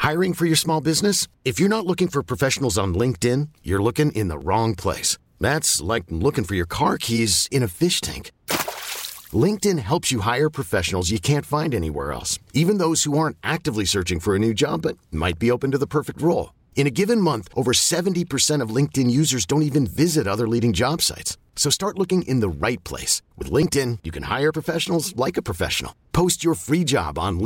Hiring for your small business? If you're not looking for professionals on LinkedIn, you're looking in the wrong place. That's like looking for your car keys in a fish tank. LinkedIn helps you hire professionals you can't find anywhere else, even those who aren't actively searching for a new job but might be open to the perfect role. In a given month, over 70% of LinkedIn users don't even visit other leading job sites. So start looking in the right place. With LinkedIn, you can hire professionals like a professional. Post your free job on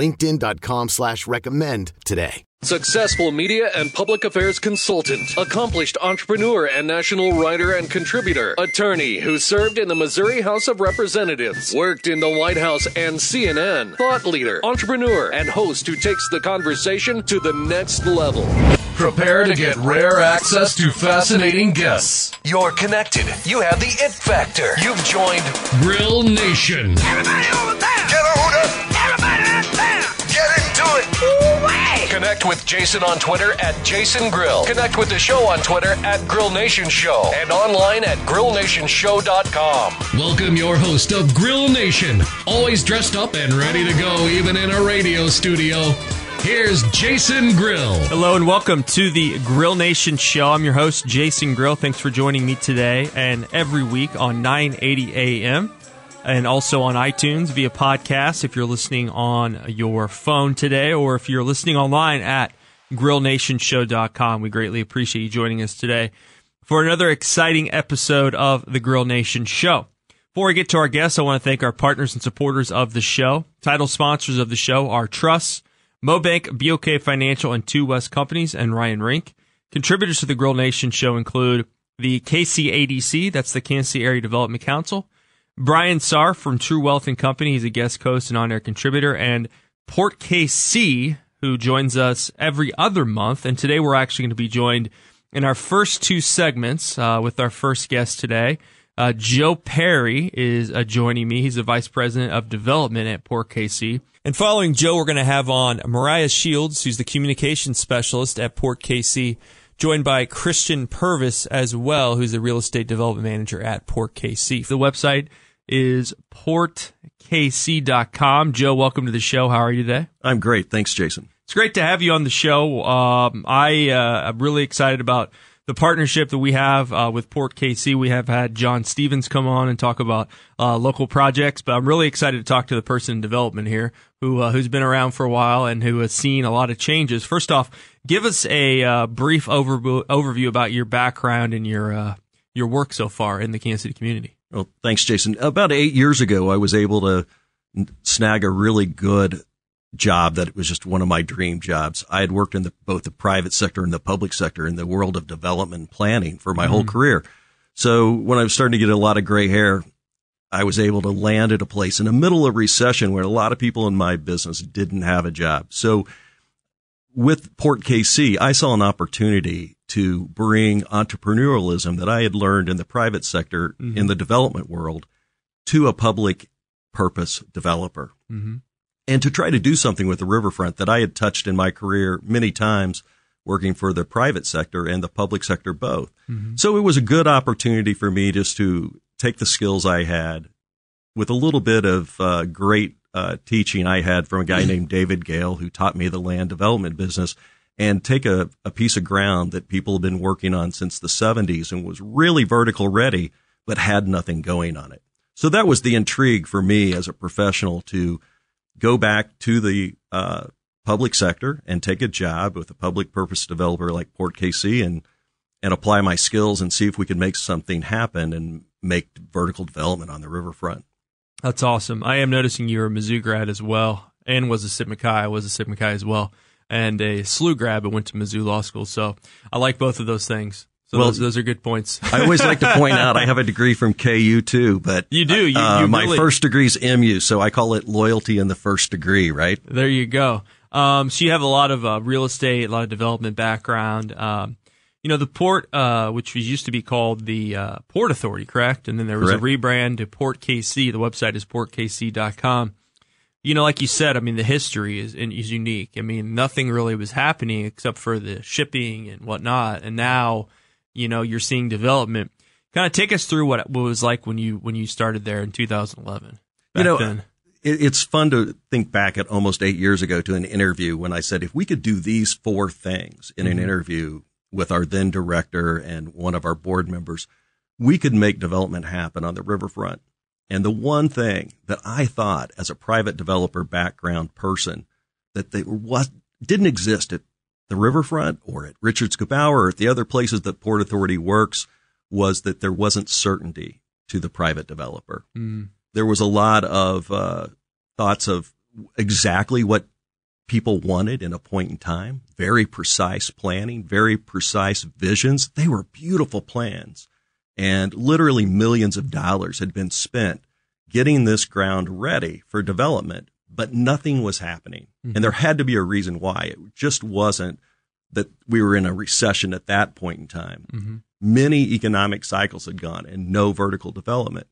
linkedin.com/recommend today. Successful media and public affairs consultant, accomplished entrepreneur and national writer and contributor, attorney who served in the Missouri House of Representatives, worked in the White House and CNN, thought leader, entrepreneur, and host who takes the conversation to the next level. Prepare to get rare access to fascinating guests. You're connected. You have the it factor. You've joined Grill Nation. Everybody over there. Get on up. Everybody out there. Get into it. Ooh-wee. Connect with Jason on Twitter at Jason Grill. Connect with the show on Twitter at Grill Nation Show and online at grillnationshow.com. Welcome your host of Grill Nation, always dressed up and ready to go even in a radio studio. Here's Jason Grill. Hello and welcome to the Grill Nation Show. I'm your host, Jason Grill. Thanks for joining me today and every week on 980 AM and also on iTunes via podcast if you're listening on your phone today or if you're listening online at grillnationshow.com. We greatly appreciate you joining us today for another exciting episode of the Grill Nation Show. Before we get to our guests, I want to thank our partners and supporters of the show. Title sponsors of the show are Truss, Mobank, BOK Financial, and Two West Companies, and Ryan Rink. Contributors to the Grill Nation Show include the KCADC, that's the Kansas City Area Development Council, Brian Sarr from True Wealth and Company, he's a guest host and on-air contributor, and Port KC, who joins us every other month. And today we're actually going to be joined in our first two segments with our first guest today. Joe Perry is joining me. He's the Vice President of Development at Port KC. And following Joe, we're going to have on Mariah Shields, who's the Communications Specialist at Port KC, joined by Christian Purvis as well, who's the Real Estate Development Manager at Port KC. The website is portkc.com. Joe, welcome to the show. How are you today? I'm great. Thanks, Jason. It's great to have you on the show. I'm really excited about the partnership that we have with Port KC. We have had John Stevens come on and talk about local projects, but I'm really excited to talk to the person in development here who's been around for a while and who has seen a lot of changes. First off, give us a brief overview about your background and your work so far in the Kansas City community. Well, thanks, Jason. About 8 years ago, I was able to snag a really good job that was just one of my dream jobs. I had worked in both the private sector and the public sector in the world of development and planning for my whole career. So when I was starting to get a lot of gray hair, I was able to land at a place in the middle of recession where a lot of people in my business didn't have a job. So with Port KC, I saw an opportunity to bring entrepreneurialism that I had learned in the private sector in the development world to a public purpose developer. And to try to do something with the riverfront that I had touched in my career many times working for the private sector and the public sector both. So it was a good opportunity for me just to take the skills I had with a little bit of great teaching I had from a guy named David Gale, who taught me the land development business, and take a piece of ground that people have been working on since the 70s and was really vertical ready, but had nothing going on it. So that was the intrigue for me as a professional to go back to the public sector and take a job with a public purpose developer like Port KC and apply my skills and see if we could make something happen and make vertical development on the riverfront. That's awesome. I am noticing you're a Mizzou grad as well and was a Sigma Chi. I was a Sigma Chi as well and a SLU grad, but went to Mizzou Law School. So I like both of those things. So well, those are good points. I always like to point out I have a degree from KU too, but you do. My first degree is MU, so I call it loyalty in the first degree, right? There you go. So you have a lot of real estate, a lot of development background. The port, which used to be called the Port Authority, correct? And then there was a rebrand to Port KC. The website is portkc.com. Like you said, I mean, the history is unique. I mean, nothing really was happening except for the shipping and whatnot. And now, you're seeing development. Kind of take us through what it was like when you started there in 2011. Back then. it's fun to think back at almost 8 years ago to an interview when I said, if we could do these 4 things in an interview with our then director and one of our board members, we could make development happen on the riverfront. And the one thing that I thought as a private developer background person that didn't exist at the riverfront or at Richards Gebaur or at the other places that Port Authority works was that there wasn't certainty to the private developer. There was a lot of thoughts of exactly what people wanted in a point in time, very precise planning, very precise visions. They were beautiful plans. And literally millions of dollars had been spent getting this ground ready for development, but nothing was happening. And there had to be a reason why. It just wasn't that we were in a recession at that point in time. Many economic cycles had gone and no vertical development.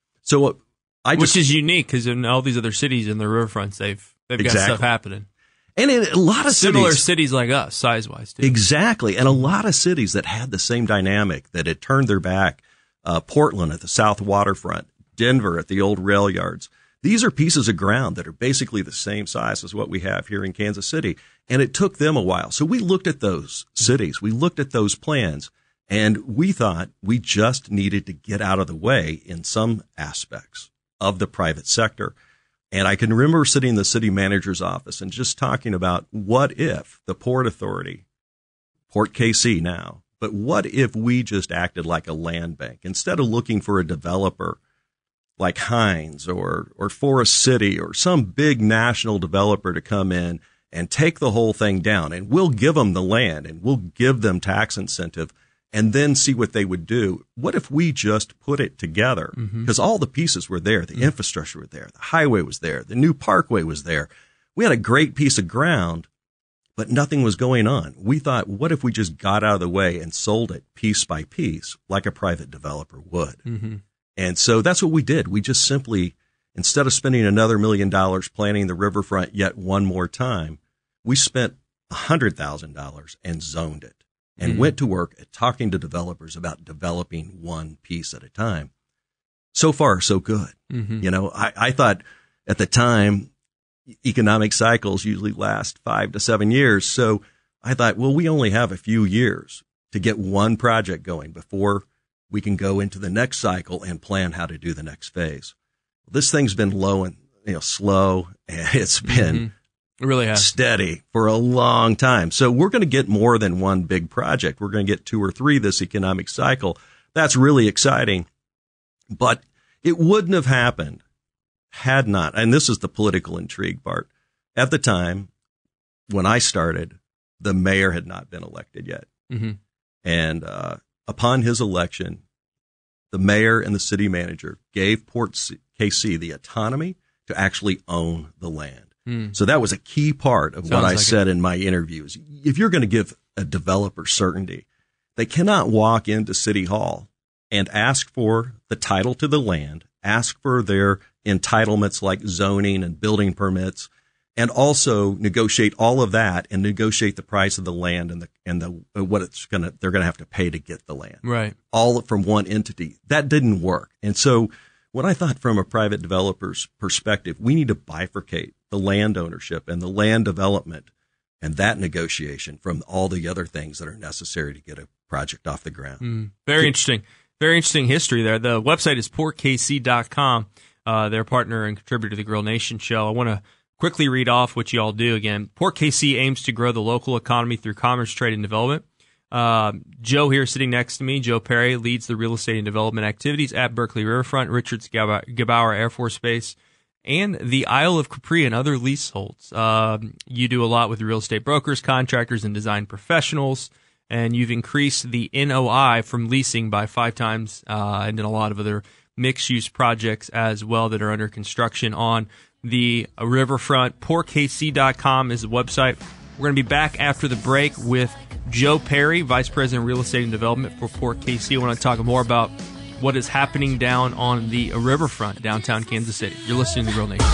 So which is unique because in all these other cities in the riverfronts, they've got stuff happening. And in a lot of similar cities like us, size-wise, too. Exactly. And a lot of cities that had the same dynamic, that had turned their back, Portland at the South Waterfront, Denver at the old rail yards. These are pieces of ground that are basically the same size as what we have here in Kansas City. And it took them a while. So we looked at those cities. We looked at those plans. And we thought we just needed to get out of the way in some aspects of the private sector. And I can remember sitting in the city manager's office and just talking about what if the Port Authority, Port KC now, but what if we just acted like a land bank instead of looking for a developer like Hines or Forest City or some big national developer to come in and take the whole thing down, and we'll give them the land and we'll give them tax incentive and then see what they would do. What if we just put it together? Because all the pieces were there. The infrastructure was there. The highway was there. The new parkway was there. We had a great piece of ground, but nothing was going on. We thought, what if we just got out of the way and sold it piece by piece like a private developer would? And so that's what we did. We just simply, instead of spending another $1 million planning the riverfront yet one more time, we spent $100,000 and zoned it. And went to work at talking to developers about developing one piece at a time. So far, so good. You know, I thought at the time, economic cycles usually last 5 to 7 years. So I thought, well, we only have a few years to get one project going before we can go into the next cycle and plan how to do the next phase. This thing's been low and slow, and it's been it really has steady for a long time. So we're going to get more than one big project. We're going to get 2 or 3 this economic cycle. That's really exciting. But it wouldn't have happened had not, and this is the political intrigue part, at the time when I started, the mayor had not been elected yet. And upon his election, the mayor and the city manager gave Port KC the autonomy to actually own the land. So that was a key part of what I said in my interviews. If you're going to give a developer certainty, they cannot walk into City Hall and ask for the title to the land, ask for their entitlements like zoning and building permits, and also negotiate all of that and negotiate the price of the land and what they're going to have to pay to get the land. Right. All from one entity. That didn't work. And so what I thought from a private developer's perspective, we need to bifurcate the land ownership and the land development and that negotiation from all the other things that are necessary to get a project off the ground. Very interesting. Very interesting history there. The website is portkc.com. They're a partner and contributor to the Grill Nation show. I want to quickly read off what you all do again. Port KC aims to grow the local economy through commerce, trade, and development. Joe here sitting next to me, Joe Perry, leads the real estate and development activities at Berkeley Riverfront, Richards Gebaur Air Force Base, and the Isle of Capri and other leaseholds. You do a lot with real estate brokers, contractors, and design professionals, and you've increased the NOI from leasing by 5 times, and in a lot of other mixed-use projects as well that are under construction on the riverfront. PortKC.com is the website. We're going to be back after the break with Joe Perry, Vice President of Real Estate and Development for Port KC. I want to talk more about what is happening down on the riverfront, downtown Kansas City. You're listening to the Grill Nation.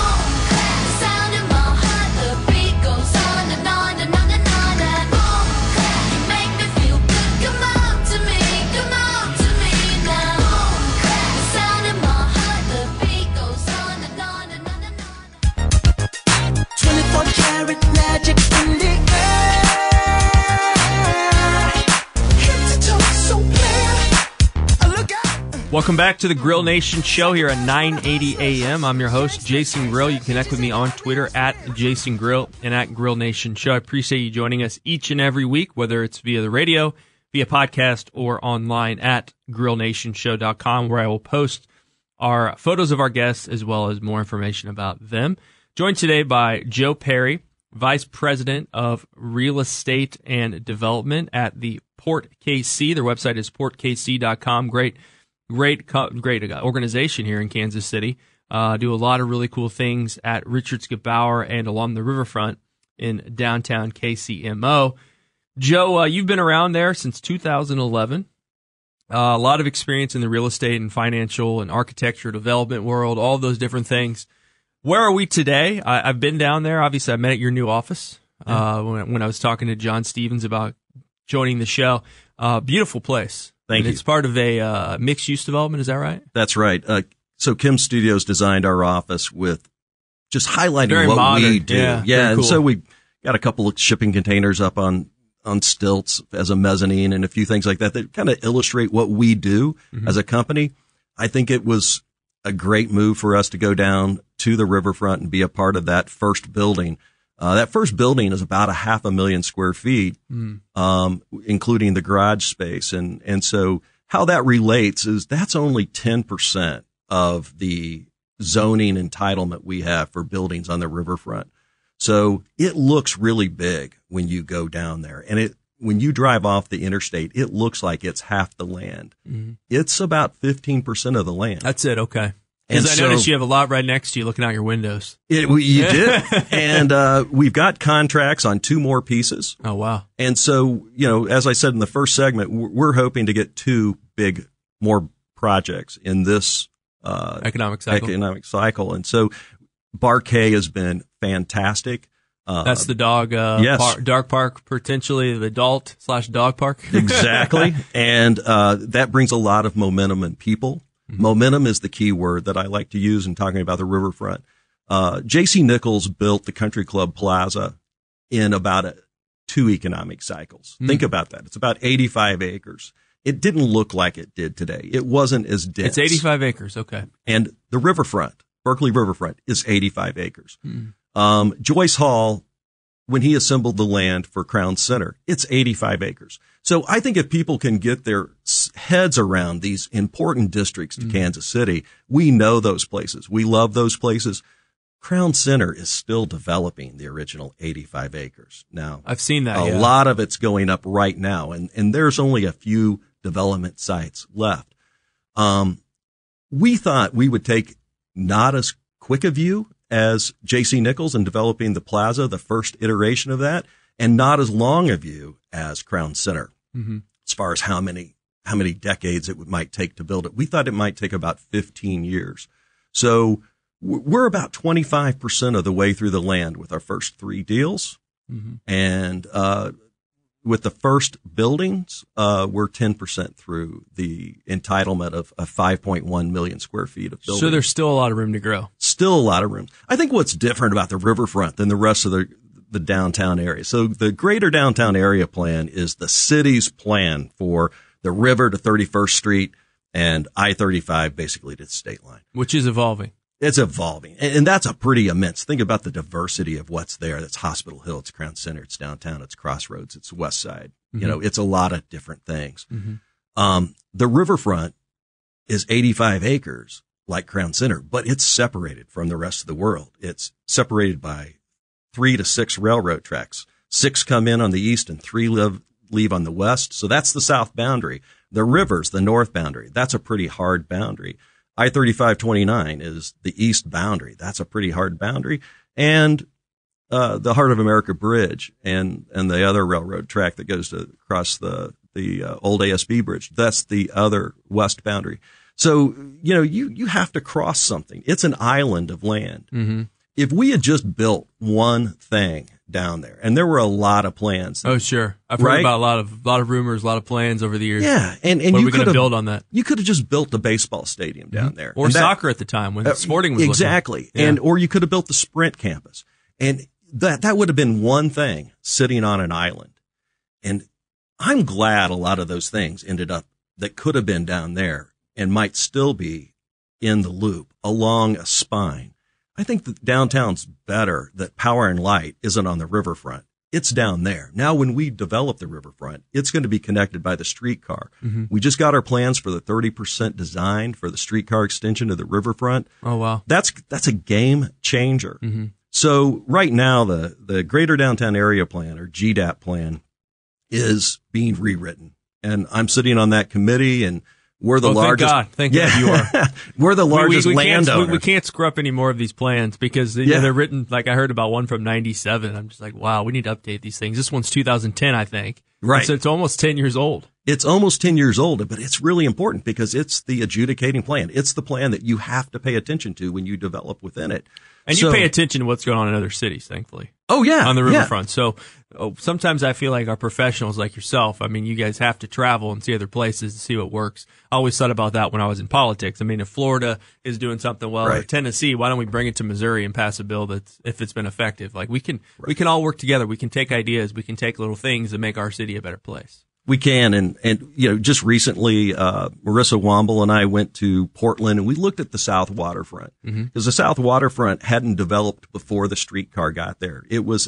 Welcome back to the Grill Nation show here at 980 a.m. I'm your host, Jason Grill. You can connect with me on Twitter at Jason Grill and at Grill Nation Show. I appreciate you joining us each and every week, whether it's via the radio, via podcast, or online at grillnationshow.com, where I will post our photos of our guests as well as more information about them. Joined today by Joe Perry, Vice President of Real Estate and Development at the Port KC. Their website is portkc.com. Great organization here in Kansas City. Do a lot of really cool things at Richards Gebauer and along the riverfront in downtown KCMO. Joe, you've been around there since 2011. A lot of experience in the real estate and financial and architecture development world, all those different things. Where are we today? I've been down there. Obviously, I met at your new office when I was talking to John Stevens about joining the show. Beautiful place. Thank you. It's part of a mixed-use development, is that right? That's right. So Kim Studios designed our office with just highlighting Very what modern. we do. Yeah, and cool. so we got a couple of shipping containers up on stilts as a mezzanine and a few things like that kind of illustrate what we do as a company. I think it was a great move for us to go down to the riverfront and be a part of that first building. That first building is about 500,000 square feet, including the garage space. And so how that relates is that's only 10% of the zoning entitlement we have for buildings on the riverfront. So it looks really big when you go down there. And when you drive off the interstate, it looks like it's half the land. It's about 15% of the land. That's it, okay. Because I noticed you have a lot right next to you looking out your windows. You did. And we've got contracts on 2 more pieces. Oh, wow. And so, as I said in the first segment, we're hoping to get 2 more projects in this economic cycle. And so Barquet has been fantastic. That's the dog, yes. Dog park, potentially the adult/dog park. Exactly. And that brings a lot of momentum and people. Momentum is the key word that I like to use in talking about the riverfront. J.C. Nichols built the Country Club Plaza in about 2 economic cycles. Think about that. It's about 85 acres. It didn't look like it did today. It wasn't as dense. It's 85 acres, okay. And the riverfront, Berkeley Riverfront, is 85 acres. Joyce Hall, when he assembled the land for Crown Center, it's 85 acres. So I think if people can get their heads around these important districts to Kansas City, we know those places. We love those places. Crown Center is still developing the original 85 acres. Now, I've seen that. A lot of it's going up right now, and there's only a few development sites left. We thought we would take not as quick a view as J.C. Nichols in developing the plaza, the first iteration of that, and not as long a view as Crown Center, as far as how many decades it might take to build it. We thought it might take about 15 years. So we're about 25% of the way through the land with our first 3 deals. And with the first buildings, we're 10% through the entitlement of 5.1 million square feet of buildings. So there's still a lot of room to grow. Still a lot of room. I think what's different about the riverfront than the rest of the downtown area. So the greater downtown area plan is the city's plan for the river to 31st Street and I-35 basically to the state line. Which is evolving. It's evolving. And that's a pretty immense. Think about the diversity of what's there. That's Hospital Hill, it's Crown Center, it's downtown, it's Crossroads, it's West Side. It's a lot of different things. The riverfront is 85 acres like Crown Center, but it's separated from the rest of the world. It's separated by 3 to 6 railroad tracks. 6 come in on the east and 3 leave on the west. So that's the south boundary. The river's the north boundary. That's a pretty hard boundary. I-35-29 is the east boundary. That's a pretty hard boundary. And the Heart of America Bridge and the other railroad track that goes across the old ASB bridge, that's the other west boundary. So, you have to cross something. It's an island of land. If we had just built one thing down there, and there were a lot of plans. Oh, sure. I've heard about a lot of rumors, a lot of plans over the years. Yeah. And what are we going to build on that? You could have just built a baseball stadium down there. Or soccer at the time when sporting was exactly. Looking. Or you could have built the Sprint campus. And that would have been one thing sitting on an island. And I'm glad a lot of those things ended up that could have been down there and might still be in the loop along a spine. I think that downtown's better that Power and Light isn't on the riverfront. It's down there. Now, when we develop the riverfront, it's going to be connected by the streetcar. Mm-hmm. We just got our plans for the 30% design for the streetcar extension of the riverfront. Oh, wow. That's a game changer. Mm-hmm. So right now, the Greater Downtown Area Plan, or GDAP plan, is being rewritten. And I'm sitting on that committee, and we're the largest. Thank God you are. We're the largest landowner. We can't screw up any more of these plans because they're written, like I heard about one from 97. I'm just like, wow, we need to update these things. This one's 2010, I think. Right. So it's almost 10 years old. It's almost 10 years old, but it's really important because it's the adjudicating plan. It's the plan that you have to pay attention to when you develop within it. And you pay attention to what's going on in other cities, thankfully. Oh, yeah. On the riverfront. Yeah. So sometimes I feel like our professionals like yourself, I mean, you guys have to travel and see other places to see what works. I always thought about that when I was in politics. I mean, if Florida is doing something well, or Tennessee, why don't we bring it to Missouri and pass a bill that's, if it's been effective? Like we can all work together. We can take ideas. We can take little things that make our city a better place. We can. And just recently, Marissa Womble and I went to Portland and we looked at the South Waterfront because the South Waterfront hadn't developed before the streetcar got there. It was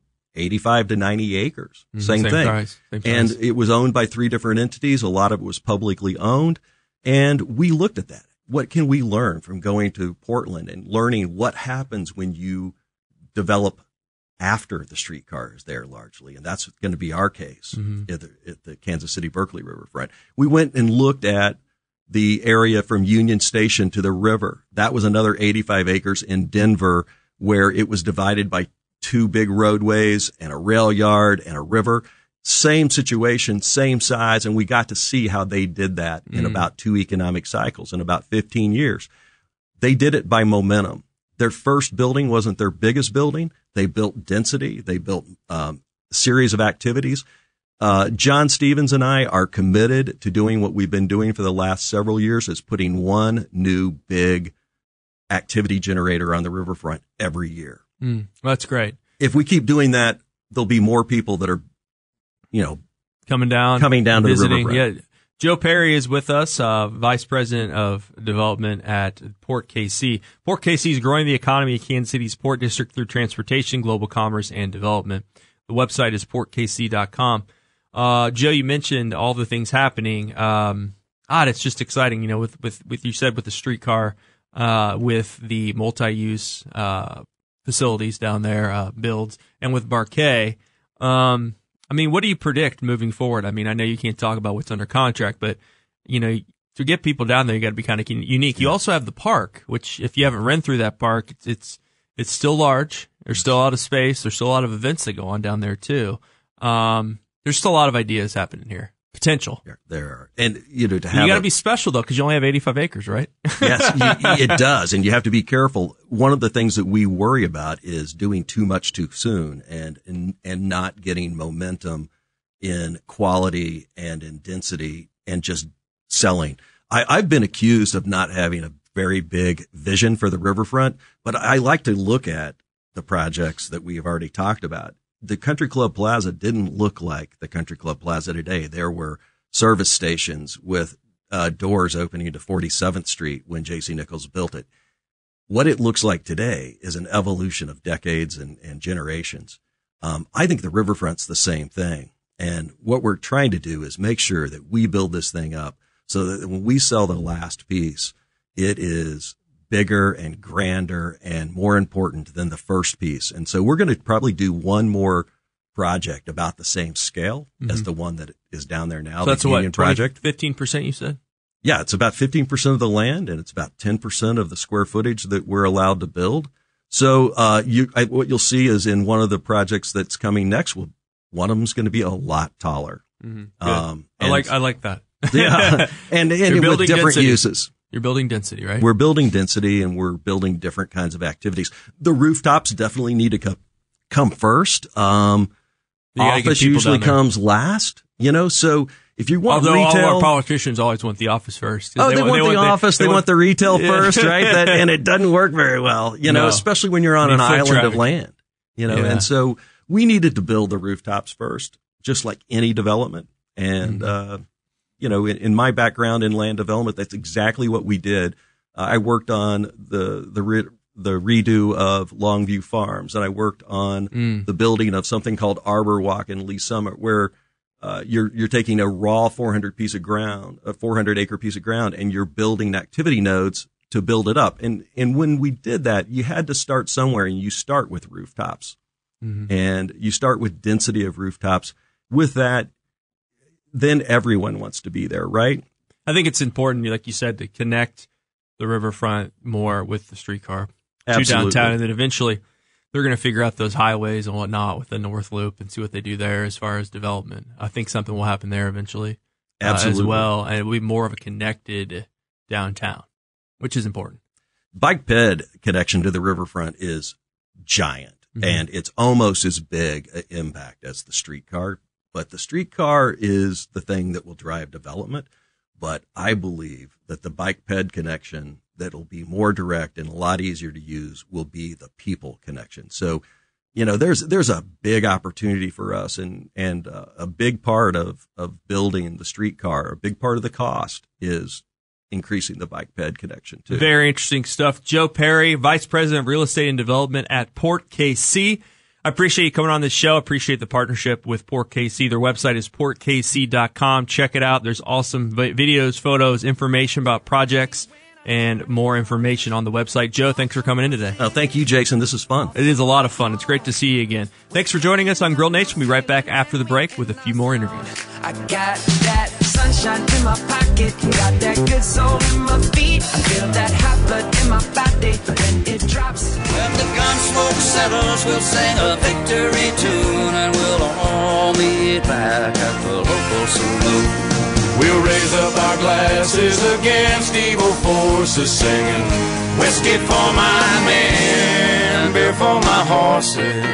85 to 90 acres. Same thing. Price. And it was owned by 3 different entities. A lot of it was publicly owned. And we looked at that. What can we learn from going to Portland and learning what happens when you develop after the streetcar is there largely? And that's going to be our case at the Kansas City Berkeley riverfront. We went and looked at the area from Union Station to the river. That was another 85 acres in Denver where it was divided by 2 big roadways and a rail yard and a river. Same situation, same size. And we got to see how they did that in about 2 economic cycles in about 15 years. They did it by momentum. Their first building wasn't their biggest building. They built density. They built a series of activities. John Stevens and I are committed to doing what we've been doing for the last several years, is putting one new big activity generator on the riverfront every year. That's great. If we keep doing that, there'll be more people that are, coming down to visiting. the riverfront. Yeah. Joe Perry is with us, Vice President of Development at Port KC. Port KC is growing the economy of Kansas City's Port District through transportation, global commerce, and development. The website is portkc.com. Joe, you mentioned all the things happening. It's just exciting, with you said with the streetcar, with the multi-use facilities down there, builds, and with Barquet. What do you predict moving forward? I mean, I know you can't talk about what's under contract, but, to get people down there, you got to be kind of unique. You also have the park, which if you haven't run through that park, it's still large. There's still a lot of space. There's still a lot of events that go on down there too. There's still a lot of ideas happening here. Potential. There are. And, to have you got to be special though, because you only have 85 acres, right? Yes, it does. And you have to be careful. One of the things that we worry about is doing too much too soon and not getting momentum in quality and in density and just selling. I've been accused of not having a very big vision for the riverfront, but I like to look at the projects that we have already talked about. The Country Club Plaza didn't look like the Country Club Plaza today. There were service stations with doors opening to 47th Street when J.C. Nichols built it. What it looks like today is an evolution of decades and generations. I think the riverfront's the same thing. And what we're trying to do is make sure that we build this thing up so that when we sell the last piece, it is bigger and grander and more important than the first piece. And so we're going to probably do one more project about the same scale as the one that is down there now. So that's the Union project. 15% you said? Yeah, it's about 15% of the land and it's about 10% of the square footage that we're allowed to build. So what you'll see is in one of the projects that's coming next, one of them is going to be a lot taller. I like that. Yeah, and with different density. uses. You're building density, right? We're building density and we're building different kinds of activities. The rooftops definitely need to come first. Office usually comes last, so if you want retail. All of our politicians always want the office first. They want the office, they want the retail first, right? And it doesn't work very well, especially when you're on an island of land, and so we needed to build the rooftops first, just like any development. And, in my background in land development, that's exactly what we did. I worked on the redo of Longview Farms, and I worked on the building of something called Arbor Walk in Lee Summit, where you're taking a raw 400 acre piece of ground, and you're building activity nodes to build it up. And when we did that, you had to start somewhere, and you start with rooftops. And you start with density of rooftops. With that, then everyone wants to be there, right? I think it's important, like you said, to connect the riverfront more with the streetcar to downtown, and then eventually they're going to figure out those highways and whatnot with the North Loop and see what they do there as far as development. I think something will happen there eventually as well, and it will be more of a connected downtown, which is important. Bike ped connection to the riverfront is giant, and it's almost as big an impact as the streetcar. But the streetcar is the thing that will drive development. But I believe that the bike ped connection that'll be more direct and a lot easier to use will be the people connection. So, there's a big opportunity for us, and a big part of building the streetcar, a big part of the cost is increasing the bike ped connection too. Very interesting stuff. Joe Perry, Vice President of Real Estate and Development at Port KC. I appreciate you coming on this show. I appreciate the partnership with Port KC. Their website is portkc.com. Check it out. There's awesome videos, photos, information about projects, and more information on the website. Joe, thanks for coming in today. Oh, thank you, Jason. This is fun. It is a lot of fun. It's great to see you again. Thanks for joining us on Grill Nation. We'll be right back after the break with a few more interviews. I got that sunshine in my pocket, got that good soul in my feet. I feel that hot blood in my body when it drops. When the gun smoke settles, we'll sing a victory tune, and we'll all meet back at the local saloon. We'll raise up our glasses against evil forces, singing whiskey for my men, beer for my horses.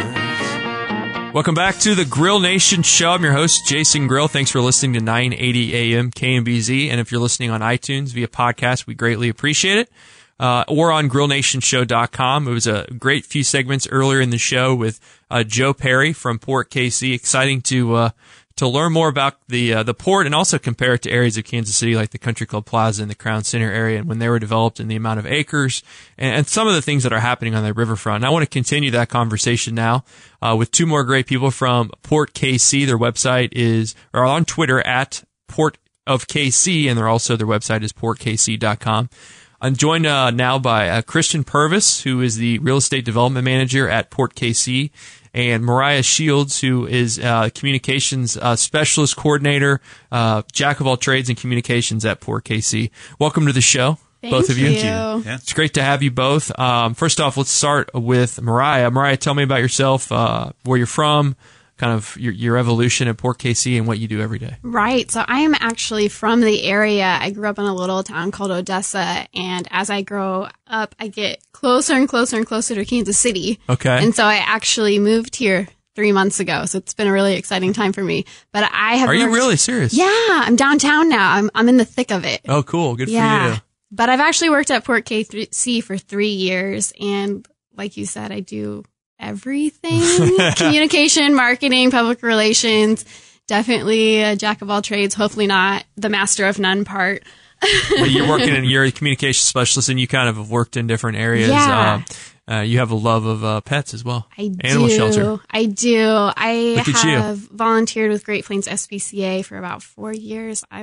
Welcome back to the Grill Nation Show. I'm your host, Jason Grill. Thanks for listening to 980 AM KMBZ. And if you're listening on iTunes via podcast, we greatly appreciate it. Or on grillnationshow.com. It was a great few segments earlier in the show with Joe Perry from Port KC. Exciting to learn more about the port and also compare it to areas of Kansas City like the Country Club Plaza and the Crown Center area and when they were developed and the amount of acres and some of the things that are happening on the riverfront. And I want to continue that conversation now with two more great people from Port KC. Their website are on Twitter at Port of KC, and their website is portkc.com. I'm joined now by Christian Purvis, who is the Real Estate Development Manager at Port KC, and Mariah Shields, who is Communications Specialist Coordinator, Jack of all trades in communications at Port KC. Welcome to the show, both of you. Thank you. Yeah. It's great to have you both. First off, let's start with Mariah. Mariah, tell me about yourself, where you're from, kind of your evolution at Port KC and what you do every day. Right. So I am actually from the area. I grew up in a little town called Odessa, and as I grow up, I get closer and closer and closer to Kansas City. Okay. And so I actually moved here 3 months ago. So it's been a really exciting time for me. But I have. Are you really serious? Yeah, I'm downtown now. I'm in the thick of it. Oh, cool. Good for you. But I've actually worked at Port KC for 3 years, and like you said, I do everything. Communication, marketing, public relations. Definitely a jack of all trades. Hopefully not the master of none part. Well, you're a communication specialist, and you kind of have worked in different areas. Yeah. You have a love of pets as well. Animal shelter. I do. I have you. volunteered with Great Plains SPCA for about 4 years. I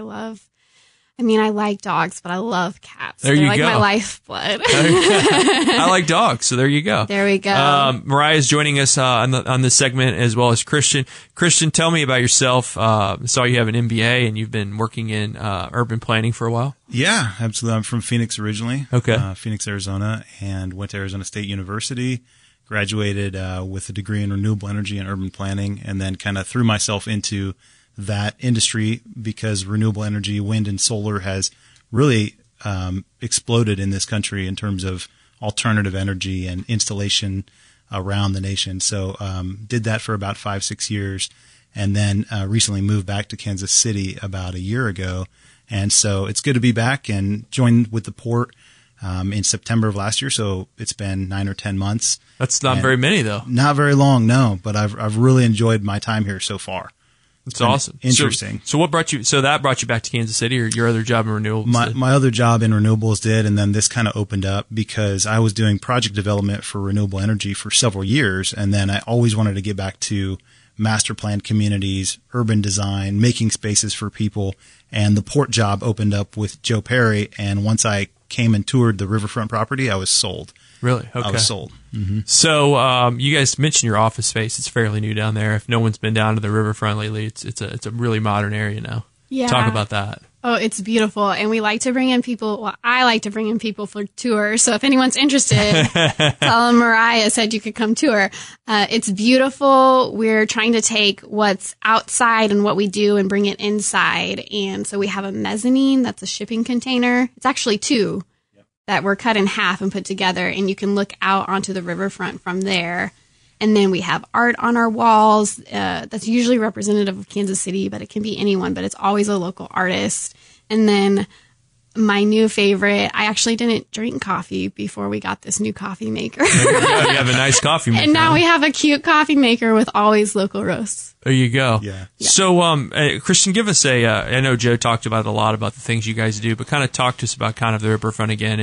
like dogs, but I love cats. They're like go. my lifeblood. I like dogs, so there you go. There we go. Mariah is joining us on this segment, as well as Christian. Christian, tell me about yourself. Saw you have an MBA, and you've been working in urban planning for a while. Yeah, absolutely. I'm from Phoenix originally. Okay. Phoenix, Arizona, and went to Arizona State University. Graduated with a degree in renewable energy and urban planning, and then kind of threw myself into that industry because renewable energy, wind and solar has really exploded in this country in terms of alternative energy and installation around the nation. So did that for about 5-6 years, and then recently moved back to Kansas City about a year ago. And so it's good to be back and joined with the port in September of last year. So it's been 9 or 10 months. That's not very many, though. Not very long, no. But I've really enjoyed my time here so far. It's awesome. Interesting. So what brought you? So that brought you back to Kansas City, or your other job in renewables? My other job in renewables did, and then this kind of opened up because I was doing project development for renewable energy for several years, and then I always wanted to get back to master planned communities, urban design, making spaces for people, and the port job opened up with Joe Perry, and once I came and toured the riverfront property, I was sold. Really? Okay. I was sold. Mm-hmm. So you guys mentioned your office space. It's fairly new down there. If no one's been down to the riverfront lately, it's a really modern area now. Yeah. Talk about that. Oh, it's beautiful. And we like to bring in people. Well, I like to bring in people for tours. So if anyone's interested, tell them Mariah said you could come tour. It's beautiful. We're trying to take what's outside and what we do and bring it inside. And so we have a mezzanine that's a shipping container. It's actually two that were cut in half and put together. And you can look out onto the riverfront from there. And then we have art on our walls that's usually representative of Kansas City, but it can be anyone, but it's always a local artist. And then my new favorite, I actually didn't drink coffee before we got this new coffee maker. You have a nice coffee maker. And now we have a cute coffee maker with always local roasts. There you go. Yeah. So, Christian, give us I know Joe talked about a lot about the things you guys do, but kind of talk to us about kind of the riverfront again.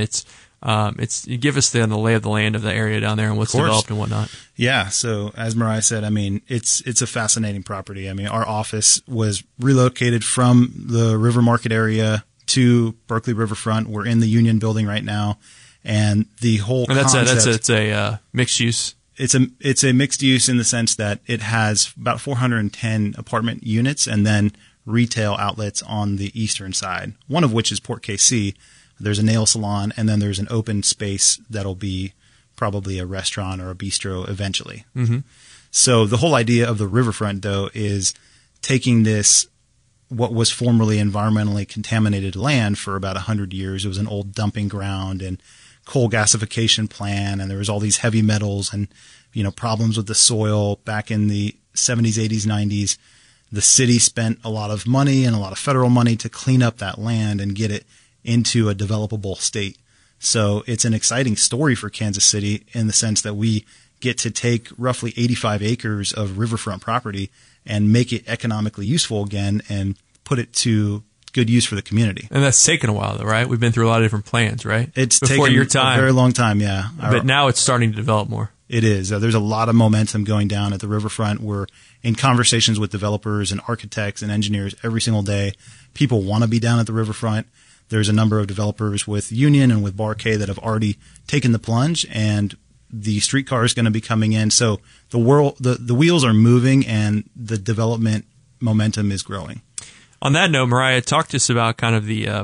Give us the lay of the land of the area down there and what's developed and whatnot. Yeah. So as Mariah said, I mean, it's a fascinating property. I mean, our office was relocated from the River Market area to Berkeley Riverfront. We're in the Union Building right now, and the whole concept. It's a mixed use. It's a mixed use in the sense that it has about 410 apartment units and then retail outlets on the eastern side. One of which is Port KC. There's a nail salon, and then there's an open space that'll be probably a restaurant or a bistro eventually. Mm-hmm. So the whole idea of the riverfront, though, is taking this, what was formerly environmentally contaminated land for about 100 years. It was an old dumping ground and coal gasification plant, and there was all these heavy metals and, problems with the soil back in the 70s, 80s, 90s. The city spent a lot of money and a lot of federal money to clean up that land and get it into a developable state. So it's an exciting story for Kansas City in the sense that we get to take roughly 85 acres of riverfront property and make it economically useful again and put it to good use for the community. And that's taken a while, though, right? We've been through a lot of different plans, right? It's before taken your time. A very long time, yeah. But now it's starting to develop more. It is. There's a lot of momentum going down at the riverfront. We're in conversations with developers and architects and engineers every single day. People want to be down at the riverfront. There's a number of developers with Union and with Bar K that have already taken the plunge, and the streetcar is going to be coming in. So the wheels are moving, and the development momentum is growing. On that note, Mariah, talk to us about kind of the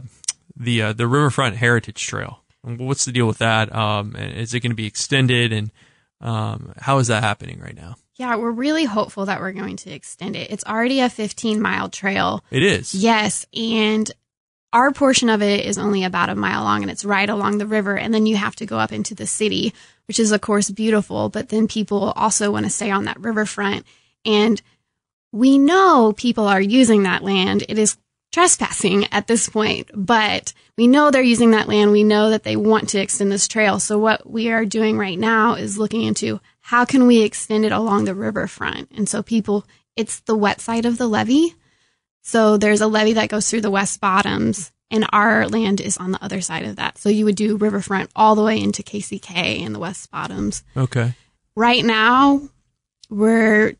Riverfront Heritage Trail. What's the deal with that? And is it going to be extended, and how is that happening right now? Yeah, we're really hopeful that we're going to extend it. It's already a 15-mile trail. It is. Yes, and our portion of it is only about a mile long, and it's right along the river. And then you have to go up into the city, which is, of course, beautiful. But then people also want to stay on that riverfront. And we know people are using that land. It is trespassing at this point, but we know they're using that land. We know that they want to extend this trail. So what we are doing right now is looking into how can we extend it along the riverfront. And so it's the wet side of the levee. So there's a levee that goes through the West Bottoms, and our land is on the other side of that. So you would do riverfront all the way into KCK and the West Bottoms. Okay. Right now, we're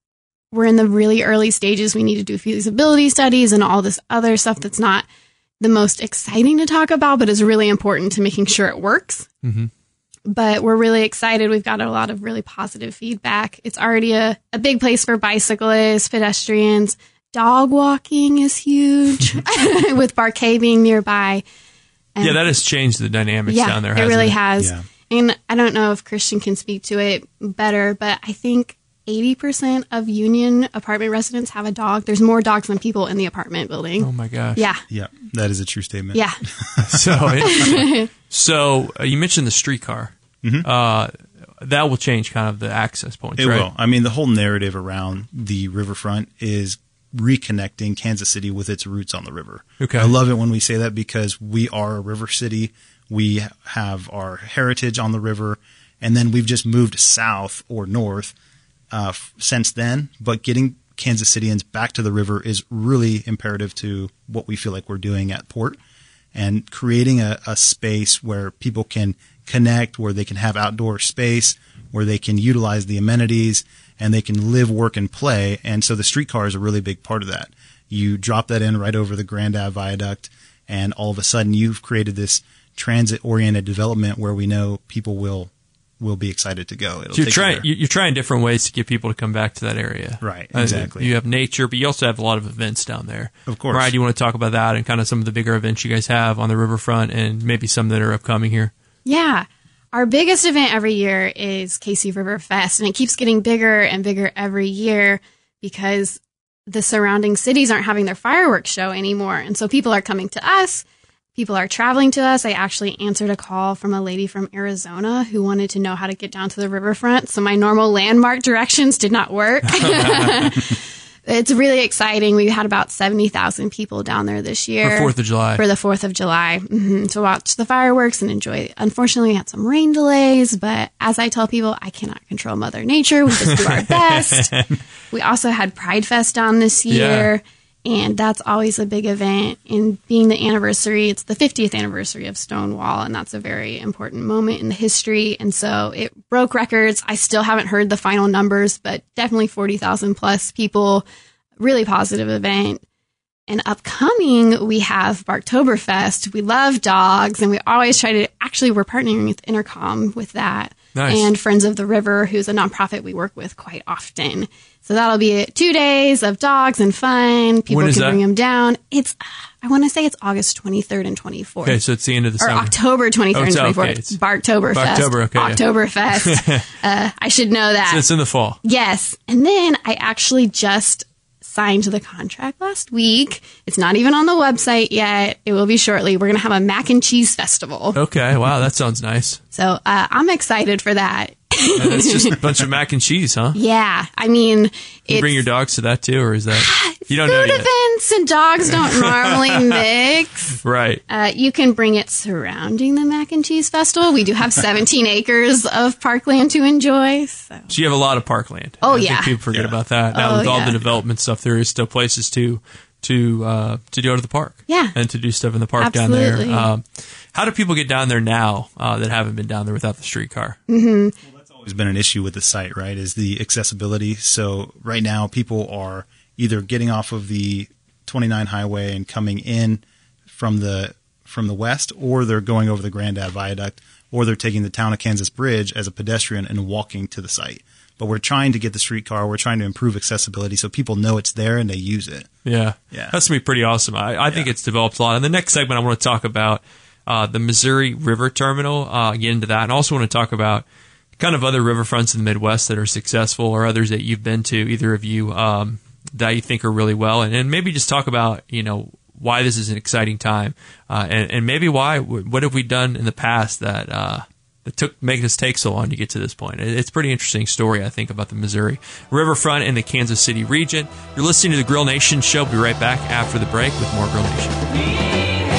in the really early stages. We need to do feasibility studies and all this other stuff that's not the most exciting to talk about, but is really important to making sure it works. Mm-hmm. But we're really excited. We've got a lot of really positive feedback. It's already a big place for bicyclists, pedestrians. Dog walking is huge with Bar K being nearby. And that has changed the dynamics down there, hasn't it? Really has. Yeah. And I don't know if Christian can speak to it better, but I think 80% of Union apartment residents have a dog. There's more dogs than people in the apartment building. Oh, my gosh. Yeah. Yeah, that is a true statement. Yeah. So you mentioned the streetcar. Mm-hmm. That will change kind of the access points, It right? will. I mean, the whole narrative around the riverfront is reconnecting Kansas City with its roots on the river. Okay. I love it when we say that because we are a river city. We have our heritage on the river, and then we've just moved south or north since then. But getting Kansas Cityans back to the river is really imperative to what we feel like we're doing at Port, and creating a space where people can connect, where they can have outdoor space, where they can utilize the amenities, and they can live, work, and play. And so the streetcar is a really big part of that. You drop that in right over the Grand Ave Viaduct, and all of a sudden you've created this transit-oriented development where we know people will be excited to go. So you're trying different ways to get people to come back to that area. Right, exactly. You have nature, but you also have a lot of events down there. Of course. Mariah, do you want to talk about that and kind of some of the bigger events you guys have on the riverfront and maybe some that are upcoming here? Yeah. Our biggest event every year is KC River Fest, and it keeps getting bigger and bigger every year because the surrounding cities aren't having their fireworks show anymore. And so people are coming to us. People are traveling to us. I actually answered a call from a lady from Arizona who wanted to know how to get down to the riverfront. So my normal landmark directions did not work. It's really exciting. We had about 70,000 people down there this year. For 4th of July. For the 4th of July. To watch the fireworks and enjoy. Unfortunately, we had some rain delays, but as I tell people, I cannot control Mother Nature. We just do our best. We also had Pride Fest down this year. Yeah. And that's always a big event. And being the anniversary, it's the 50th anniversary of Stonewall, and that's a very important moment in the history. And so it broke records. I still haven't heard the final numbers, but definitely 40,000 plus people. Really positive event. And upcoming, we have Barktoberfest. We love dogs, and we always try to, actually, we're partnering with Intercom with that. Nice. And Friends of the River, who's a nonprofit we work with quite often. So that'll be 2 days of dogs and fun. People can bring them down. I want to say it's August 23rd and 24th. Okay, so it's the end of the summer. Or October 23rd and 24th. Okay. Barktoberfest. Oktoberfest. I should know that. So it's in the fall. Yes. And then I actually just signed the contract last week. It's not even on the website yet. It will be shortly. We're going to have a mac and cheese festival. Okay. Wow. That sounds nice. So I'm excited for that. It's just a bunch of mac and cheese, huh? Yeah. I mean, you bring your dogs to that too, or is that you don't know yet? Food events and dogs don't normally mix. Right. You can bring it surrounding the mac and cheese festival. We do have 17 acres of parkland to enjoy. So you have a lot of parkland. Oh, I think people forget about that. Now with all the development stuff, there is still places to go to the park. Yeah. And to do stuff in the park Absolutely. down there. How do people get down there now that haven't been down there without the streetcar? Mm-hmm. Always been an issue with the site, right, is the accessibility. So right now people are either getting off of the 29 highway and coming in from the west, or they're going over the Grand Ave Viaduct, or they're taking the Town of Kansas Bridge as a pedestrian and walking to the site. But we're trying to get the streetcar. We're trying to improve accessibility so people know it's there and they use it. Yeah. That's going to be pretty awesome. I think it's developed a lot. In the next segment, I want to talk about the Missouri River Terminal, get into that, and also want to talk about kind of other riverfronts in the Midwest that are successful, or others that you've been to, either of you, that you think are really well, and maybe just talk about, why this is an exciting time, and maybe what have we done in the past that making us take so long to get to this point. It's a pretty interesting story, I think, about the Missouri Riverfront and the Kansas City region. You're listening to the Grill Nation Show. We'll be right back after the break with more Grill Nation.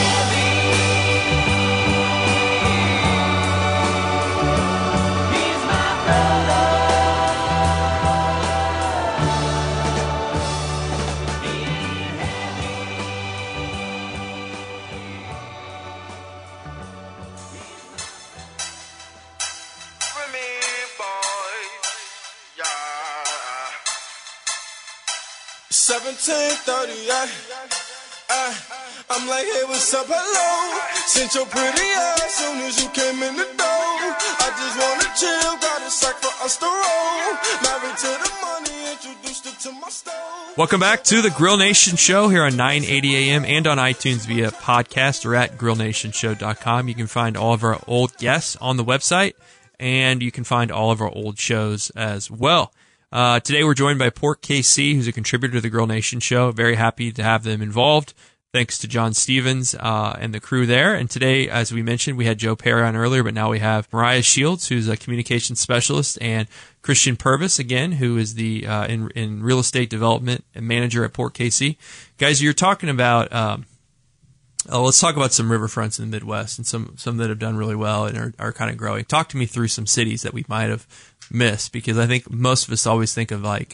I'm like, hey, what's up, hello? Sent your pretty ass soon as you came in the door. I just wanna chill, got a sack for us to roll. Married to the money, introduced her to my stove. Welcome back to the Grill Nation Show here on 980 AM and on iTunes via podcast or at grillnationshow.com. You can find all of our old guests on the website, and you can find all of our old shows as well. Today we're joined by Port KC, who's a contributor to the Grill Nation Show. Very happy to have them involved. Thanks to John Stevens and the crew there. And today, as we mentioned, we had Joe Perry on earlier, but now we have Mariah Shields, who's a communications specialist, and Christian Purvis, again, who is the in real estate development and manager at Port KC. Guys, you're talking about let's talk about some riverfronts in the Midwest and some that have done really well and are kind of growing. Talk to me through some cities that we might have missed, because I think most of us always think of like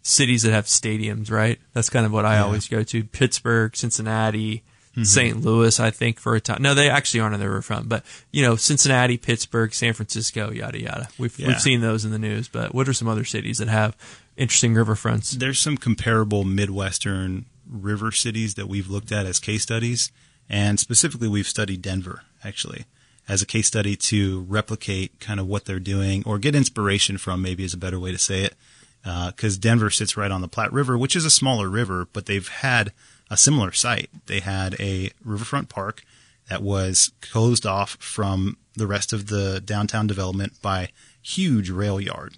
cities that have stadiums, right? That's kind of what I always go to. Pittsburgh, Cincinnati, St. Louis, I think, for a time. No, they actually aren't on the riverfront, but, Cincinnati, Pittsburgh, San Francisco, yada, yada. We've seen those in the news, but what are some other cities that have interesting riverfronts? There's some comparable Midwestern river cities that we've looked at as case studies, and specifically we've studied Denver, actually, as a case study to replicate kind of what they're doing or get inspiration from, maybe is a better way to say it, because Denver sits right on the Platte River, which is a smaller river, but they've had a similar site. They had a riverfront park that was closed off from the rest of the downtown development by huge rail yard,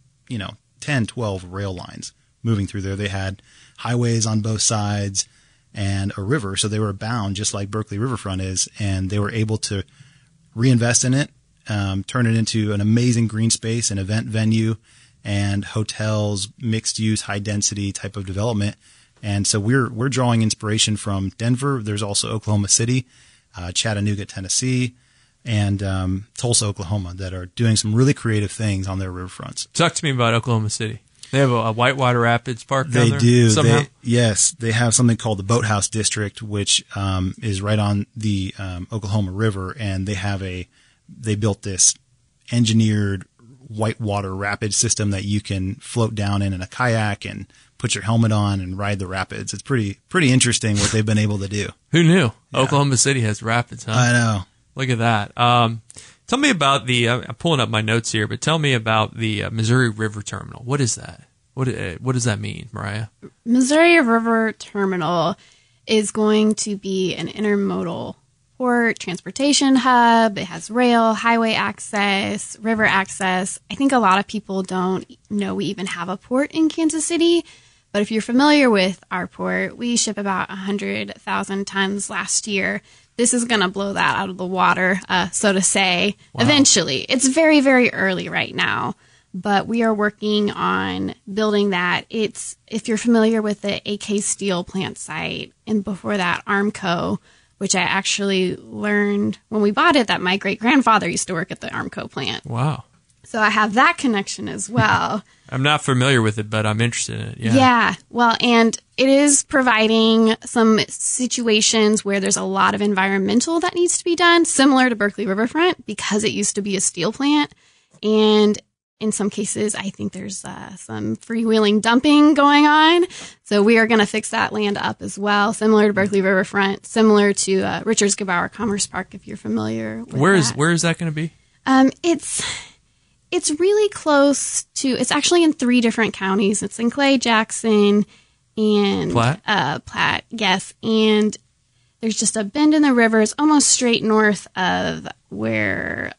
10, 12 rail lines moving through there. They had highways on both sides and a river, so they were bound just like Berkeley Riverfront is, and they were able to reinvest in it, turn it into an amazing green space, an event venue, and hotels, mixed use, high density type of development. And so we're drawing inspiration from Denver. There's also Oklahoma City, Chattanooga, Tennessee, and Tulsa, Oklahoma, that are doing some really creative things on their riverfronts. Talk to me about Oklahoma City. They have a Whitewater Rapids Park down there? They do. Somehow? They have something called the Boathouse District, which is right on the Oklahoma River, and they built this engineered whitewater rapid system that you can float down in a kayak and put your helmet on and ride the rapids. It's pretty interesting what they've been able to do. Who knew? Yeah. Oklahoma City has rapids, huh? I know. Look at that. Tell me about I'm pulling up my notes here, but tell me about the Missouri River Terminal. What is that? What does that mean, Mariah? Missouri River Terminal is going to be an intermodal port, transportation hub. It has rail, highway access, river access. I think a lot of people don't know we even have a port in Kansas City. But if you're familiar with our port, we ship about 100,000 tons last year. This is going to blow that out of the water, so to say, eventually. It's very, very early right now, but we are working on building that. If you're familiar with the AK Steel plant site, and before that, Armco, which I actually learned when we bought it that my great-grandfather used to work at the Armco plant. Wow. So I have that connection as well. I'm not familiar with it, but I'm interested in it. Yeah. Well, and it is providing some situations where there's a lot of environmental that needs to be done, similar to Berkeley Riverfront, because it used to be a steel plant. And in some cases, I think there's some freewheeling dumping going on. So we are going to fix that land up as well, similar to Berkeley Riverfront, similar to Richards Gebaur Commerce Park, if you're familiar with that. Where is that going to be? It's really close to, it's actually in 3 different counties. It's in Clay, Jackson, and Platte, yes. And there's just a bend in the river. It's almost straight north of where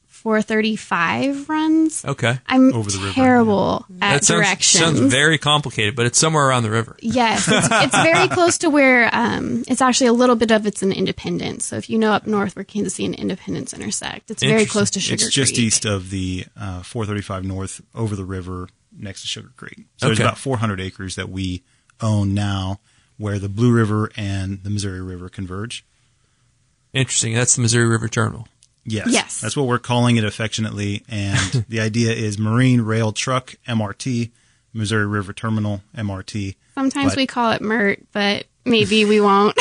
435 runs. Okay. I'm over the terrible river, at directions. Sounds very complicated, but it's somewhere around the river. Yes. It's very close to where, it's actually a little bit of it's in Independence. So if you know up north where Kansas City and Independence intersect, it's very close to Sugar Creek. It's just east of the 435 north over the river next to Sugar Creek. So there's about 400 acres that we own now where the Blue River and the Missouri River converge. Interesting. That's the Missouri River Terminal. Yes. That's what we're calling it affectionately. And the idea is Marine Rail Truck, MRT, Missouri River Terminal, MRT. Sometimes we call it MRT, but maybe we won't.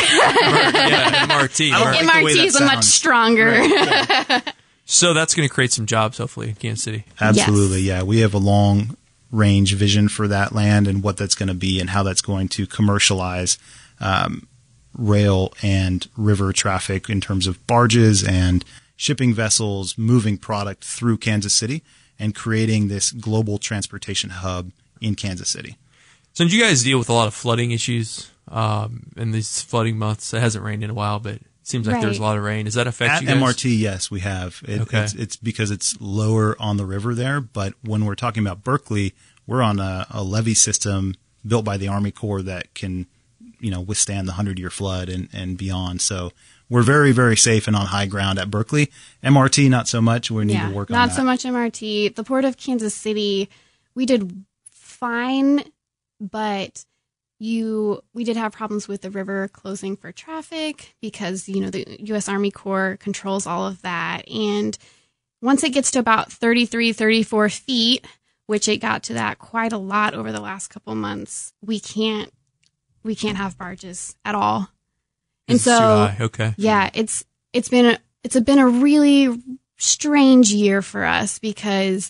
MRT. MRT is much stronger. Right, yeah. So that's going to create some jobs, hopefully, in Kansas City. Absolutely, yeah. We have a long range vision for that land and what that's going to be and how that's going to commercialize rail and river traffic in terms of barges and shipping vessels, moving product through Kansas City, and creating this global transportation hub in Kansas City. So you guys deal with a lot of flooding issues in these flooding months. It hasn't rained in a while, but it seems like there's a lot of rain. Does that affect you guys? At MRT, yes, we have. It's because it's lower on the river there, but when we're talking about Berkeley, we're on a levee system built by the Army Corps that can withstand the 100-year flood and beyond. So we're very, very safe and on high ground at Berkeley. MRT, not so much. We need to work on that. Not so much MRT. The Port of Kansas City, we did fine, but we did have problems with the river closing for traffic because, the U.S. Army Corps controls all of that. And once it gets to about 33, 34 feet, which it got to that quite a lot over the last couple months, we can't have barges at all. And It's so, too high. Okay. yeah, it's been a really strange year for us because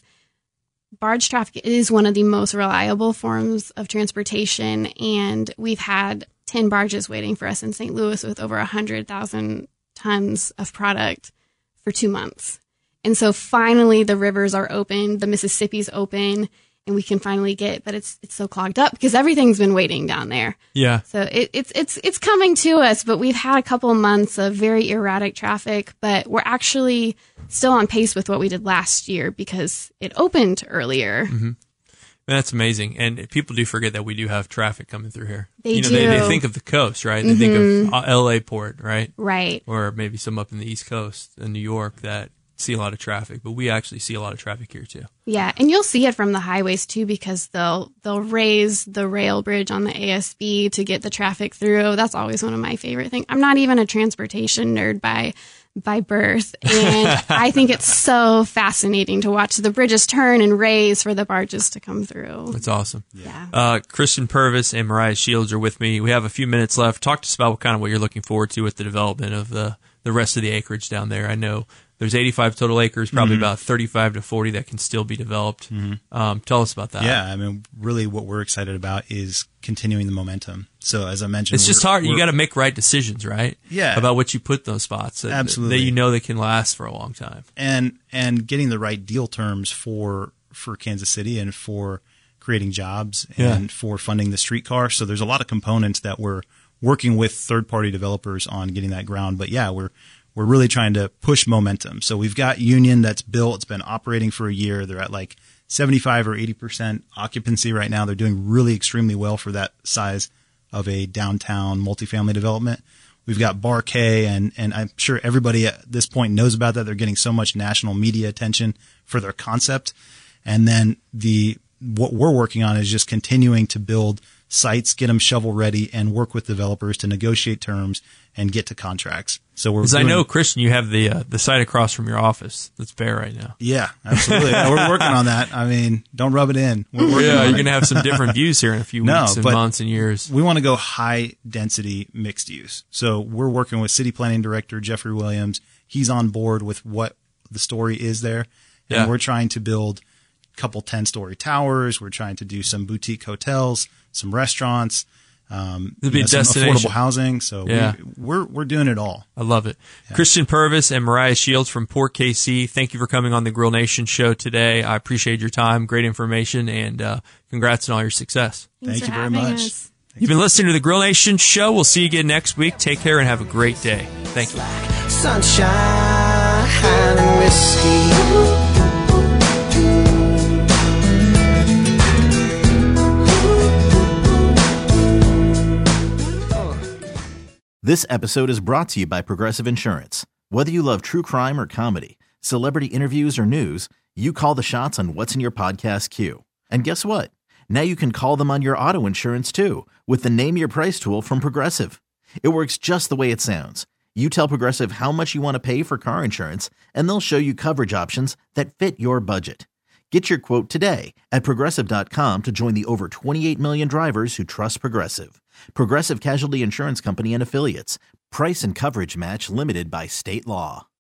barge traffic is one of the most reliable forms of transportation, and we've had 10 barges waiting for us in St. Louis with over 100,000 tons of product for 2 months. And so finally the rivers are open, the Mississippi's open, and we can finally but it's so clogged up because everything's been waiting down there. Yeah. So it's coming to us, but we've had a couple of months of very erratic traffic, but we're actually still on pace with what we did last year because it opened earlier. Mm-hmm. That's amazing. And people do forget that we do have traffic coming through here. They do. They think of the coast, right? They think of LA Port, right? Right. Or maybe some up in the East Coast in New York that see a lot of traffic, but we actually see a lot of traffic here too. Yeah, and you'll see it from the highways too because they'll raise the rail bridge on the ASB to get the traffic through. That's always one of my favorite things. I'm not even a transportation nerd by birth, and I think it's so fascinating to watch the bridges turn and raise for the barges to come through. That's awesome. Yeah. Christian Purvis and Mariah Shields are with me. We have a few minutes left. Talk to us about what you're looking forward to with the development of the rest of the acreage down there. I know there's 85 total acres, probably about 35 to 40 that can still be developed. Tell us about that. Yeah, I mean, really what we're excited about is continuing the momentum. So as I mentioned, it's just hard. You got to make right decisions, right? Yeah. About what you put in those spots. Absolutely. That you know they can last for a long time. And getting the right deal terms for Kansas City and for creating jobs and for funding the streetcar. So there's a lot of components that we're working with third-party developers on getting that ground. But yeah, we're really trying to push momentum. So we've got Union that's built. It's been operating for a year. They're at like 75 or 80% occupancy right now. They're doing really extremely well for that size of a downtown multifamily development. We've got Bar K, and I'm sure everybody at this point knows about that. They're getting so much national media attention for their concept. And then what we're working on is just continuing to build sites, get them shovel ready, and work with developers to negotiate terms and get to contracts. So I know, Christian, you have the site across from your office that's bare right now. Yeah, absolutely. We're working on that. I mean, don't rub it in. You're going to have some different views here in a few weeks and months and years. We want to go high density mixed use. So we're working with City Planning Director Jeffrey Williams. He's on board with what the story is there. And we're trying to build a couple 10-story towers. We're trying to do some boutique hotels, some restaurants, It'll be a some destination. affordable housing. So we're doing it all. I love it. Yeah. Christian Purvis and Mariah Shields from Port KC, thank you for coming on the Grill Nation show today. I appreciate your time, great information, and congrats on all your success. Thank you very much. You've been listening to the Grill Nation show. We'll see you again next week. Take care and have a great day. Thank you. Sunshine and whiskey. This episode is brought to you by Progressive Insurance. Whether you love true crime or comedy, celebrity interviews or news, you call the shots on what's in your podcast queue. And guess what? Now you can call them on your auto insurance too with the Name Your Price tool from Progressive. It works just the way it sounds. You tell Progressive how much you want to pay for car insurance, and they'll show you coverage options that fit your budget. Get your quote today at Progressive.com to join the over 28 million drivers who trust Progressive. Progressive Casualty Insurance Company and Affiliates. Price and coverage match limited by state law.